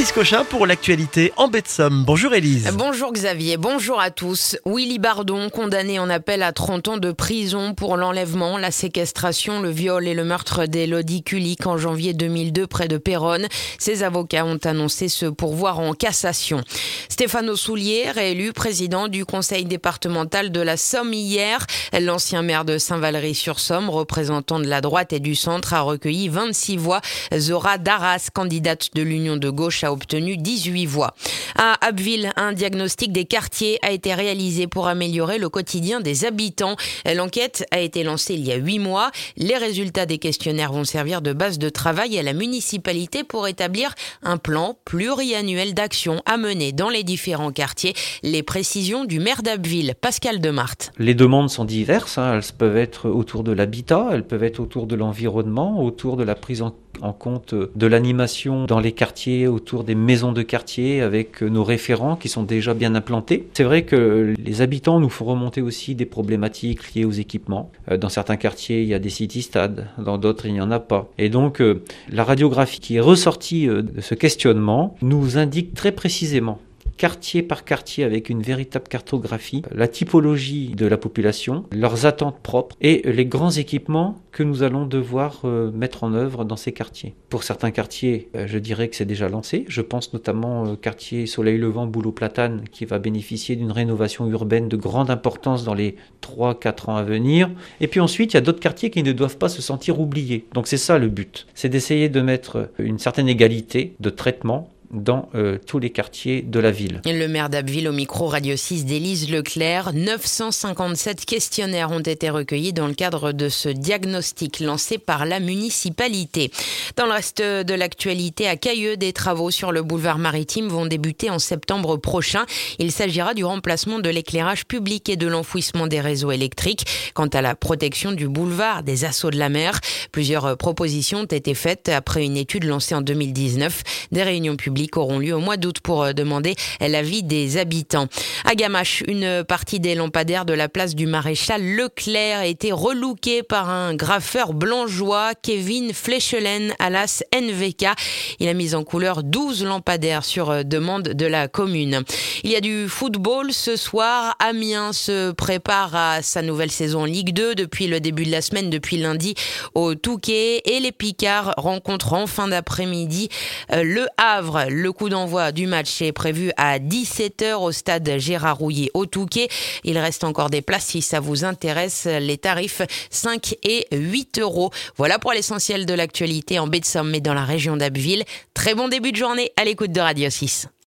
Élise Cochin pour l'actualité en baie de Somme. Bonjour Élise. Bonjour Xavier, bonjour à tous. Willy Bardon, condamné en appel à 30 ans de prison pour l'enlèvement, la séquestration, le viol et le meurtre d'Élodie Kulik en janvier 2002 près de Péronne. Ses avocats ont annoncé ce pourvoi en cassation. Stéphane Soulier, réélu président du conseil départemental de la Somme hier. L'ancien maire de Saint-Valery-sur-Somme, représentant de la droite et du centre, a recueilli 26 voix. Zora Darras, candidate de l'Union de gauche, a obtenu 18 voix. À Abbeville, un diagnostic des quartiers a été réalisé pour améliorer le quotidien des habitants. L'enquête a été lancée il y a 8 mois. Les résultats des questionnaires vont servir de base de travail à la municipalité pour établir un plan pluriannuel d'action à mener dans les différents quartiers. Les précisions du maire d'Abbeville, Pascal Demarthe. Les demandes sont diverses, elles peuvent être autour de l'habitat, elles peuvent être autour de l'environnement, autour de la prise en compte de l'animation dans les quartiers, autour des maisons de quartier avec nos référents qui sont déjà bien implantés. C'est vrai que les habitants nous font remonter aussi des problématiques liées aux équipements. Dans certains quartiers, il y a des city-stades, dans d'autres, il n'y en a pas. Et donc, la radiographie qui est ressortie de ce questionnement nous indique très précisément, quartier par quartier avec une véritable cartographie, la typologie de la population, leurs attentes propres et les grands équipements que nous allons devoir mettre en œuvre dans ces quartiers. Pour certains quartiers, je dirais que c'est déjà lancé. Je pense notamment au quartier Soleil Levant, Boulot Platane, qui va bénéficier d'une rénovation urbaine de grande importance dans les 3-4 ans à venir. Et puis ensuite, il y a d'autres quartiers qui ne doivent pas se sentir oubliés. Donc c'est ça le but. C'est d'essayer de mettre une certaine égalité de traitement dans tous les quartiers de la ville. Le maire d'Abbeville au micro Radio 6 d'Élise Leclerc. 957 questionnaires ont été recueillis dans le cadre de ce diagnostic lancé par la municipalité. Dans le reste de l'actualité, à Cailleux, des travaux sur le boulevard maritime vont débuter en septembre prochain. Il s'agira du remplacement de l'éclairage public et de l'enfouissement des réseaux électriques. Quant à la protection du boulevard des assauts de la mer, plusieurs propositions ont été faites après une étude lancée en 2019. Des réunions publiques auront lieu au mois d'août pour demander l'avis des habitants. À Gamache, une partie des lampadaires de la place du Maréchal Leclerc a été relookée par un graffeur blangeois, Kevin Fleischelen, alias NVK. Il a mis en couleur 12 lampadaires sur demande de la commune. Il y a du football ce soir. Amiens se prépare à sa nouvelle saison en Ligue 2 depuis le début de la semaine, depuis lundi au Touquet. Et les Picards rencontrent en fin d'après-midi le Havre. Le coup d'envoi du match est prévu à 17h au stade Gérard Rouillet au Touquet. Il reste encore des places si ça vous intéresse. Les tarifs 5 et 8 euros. Voilà pour l'essentiel de l'actualité en baie de Somme et dans la région d'Abbeville. Très bon début de journée à l'écoute de Radio 6.